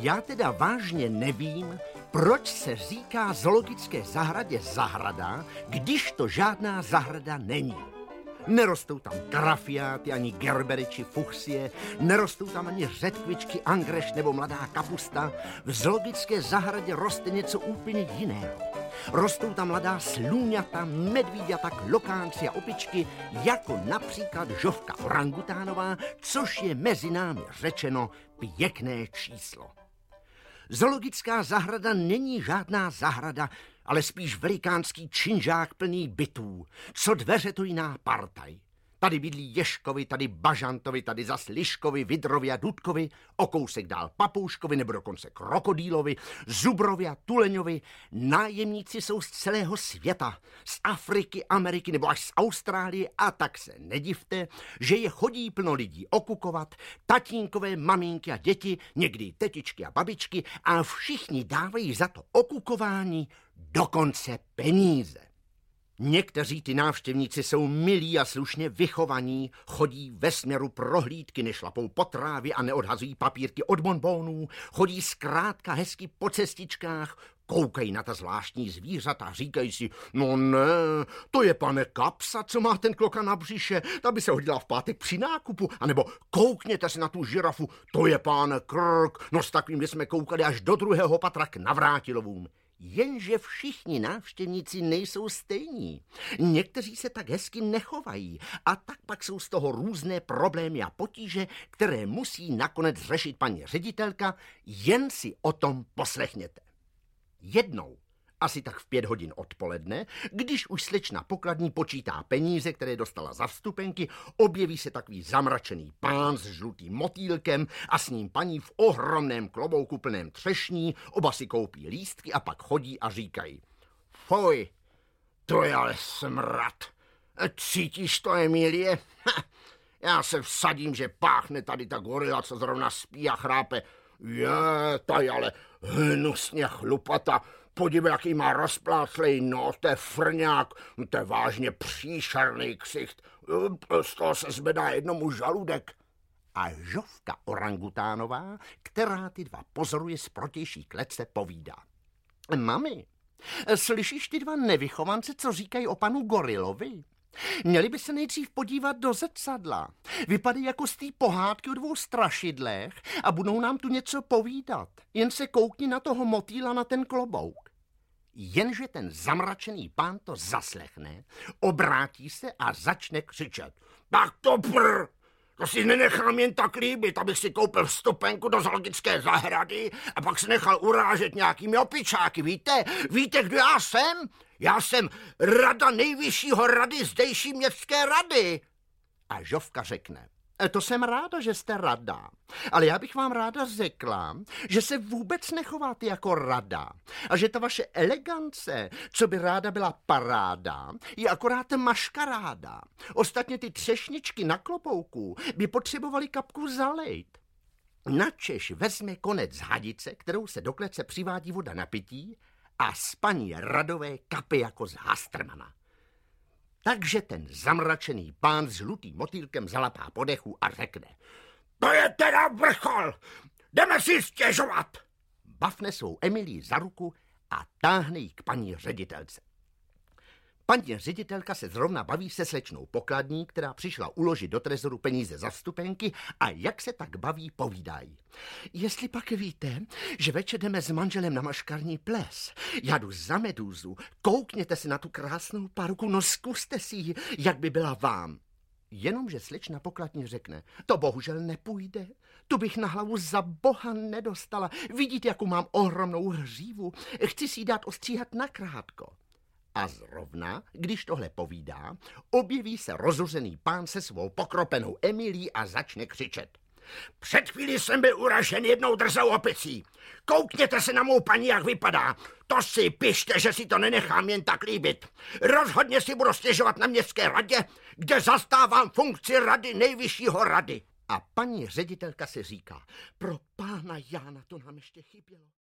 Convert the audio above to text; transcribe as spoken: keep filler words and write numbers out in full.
Já teda vážně nevím, proč se říká zoologické zahradě zahrada, když to žádná zahrada není. Nerostou tam karafiáty, ani gerbery či fuchsie, nerostou tam ani řetkvičky, angreš nebo mladá kapusta. V zoologické zahradě roste něco úplně jiného. Rostou tam mladá slůňata, medvíďata, klokánci a opičky, jako například žovka orangutánová, což je mezi námi řečeno pěkné číslo. Zoologická zahrada není žádná zahrada, ale spíš velikánský činžák plný bytů. Co dveře, to jiná partaj. Tady bydlí Ježkovi, tady Bažantovi, tady zas Liškovi, Vidrovi a Dudkovi, o kousek dál Papouškovi nebo dokonce Krokodýlovi, Zubrovi a Tuleňovi. Nájemníci jsou z celého světa, z Afriky, Ameriky nebo až z Austrálie, a tak se nedivte, že je chodí plno lidí okukovat, tatínkové, maminky a děti, někdy tetičky a babičky, a všichni dávají za to okukování dokonce peníze. Někteří ty návštěvníci jsou milí a slušně vychovaní, chodí ve směru prohlídky, nešlapou po trávě a neodhazují papírky od bonbónů, chodí zkrátka hezky po cestičkách, koukají na ta zvláštní zvířata a říkají si, no ne, to je pane Kapsa, co má ten kloka na břiše, ta by se hodila v pátek při nákupu, anebo koukněte se na tu žirafu, to je pán Krk, no s takovým jsme koukali až do druhého patra k Navrátilovům. Jenže všichni návštěvníci nejsou stejní. Někteří se tak hezky nechovají a tak pak jsou z toho různé problémy a potíže, které musí nakonec řešit paní ředitelka, jen si o tom poslechněte. Jednou, asi tak v pět hodin odpoledne, když už slečna pokladní počítá peníze, které dostala za vstupenky, objeví se takový zamračený pán s žlutým motýlkem a s ním paní v ohromném klobouku plném třešní, oba si koupí lístky a pak chodí a říkají: Fuj, to je ale smrad. Cítíš to, Emilie? Ha, já se vsadím, že páchne tady ta gorila, co zrovna spí a chrápe. Je, ta je ale hnusně chlupata. Podívej, jaký má rozpláclej nos, to je frňák, to je vážně příšerný ksicht. Z toho se zbedá jednomu žaludek. A žovka orangutánová, která ty dva pozoruje z protější klece, povídá: Mami, slyšíš ty dva nevychovance, co říkají o panu gorilovi? Měli by se nejdřív podívat do zrcadla. Vypadají jako z té pohádky o dvou strašidlech a budou nám tu něco povídat. Jen se koukni na toho motýla, na ten klobouk. Jenže ten zamračený pán to zaslechne, obrátí se a začne křičet: Tak to prr! To si nenechám jen tak líbit, abych si koupil vstupenku do zoologické zahrady a pak se nechal urážet nějakými opičáky. Víte? Víte, kdo já jsem? Já jsem rada nejvyššího rady zdejší městské rady. A žovka řekne: To jsem ráda, že jste rada, ale já bych vám ráda řekla, že se vůbec nechováte jako rada a že ta vaše elegance, co by ráda byla paráda, je akorát maškaráda. Ostatně ty třešničky na klobouku by potřebovaly kapku zalejt. Načež vezme konec hadice, kterou se do klece přivádí voda na pití, a z paní Radové kape jako z Hastrmana. Takže ten zamračený pán s žlutým motýlkem zalapá po dechu a řekne: To je teda vrchol! Jdeme si stěžovat! Bafne svou Emilii za ruku a táhne ji k paní ředitelce. Paní ředitelka se zrovna baví se slečnou pokladní, která přišla uložit do trezoru peníze za vstupenky, a jak se tak baví, povídají: Jestli pak víte, že večer jdeme s manželem na maškarní ples, já jdu za medúzu, koukněte si na tu krásnou paruku, no zkuste si ji, jak by byla vám. Jenomže slečna pokladní řekne: To bohužel nepůjde, tu bych na hlavu za boha nedostala, vidíte, jakou mám ohromnou hřívu, chci si ji dát ostříhat nakrátko. A zrovna, když tohle povídá, objeví se rozuřený pán se svou pokropenou Emilí a začne křičet: Před chvílí jsem byl uražen jednou drzou opicí. Koukněte se na mou paní, jak vypadá. To si pište, že si to nenechám jen tak líbit. Rozhodně si budu stěžovat na městské radě, kde zastávám funkci rady nejvyššího rady. A paní ředitelka si říká: Pro pána Jána, to nám ještě chybělo.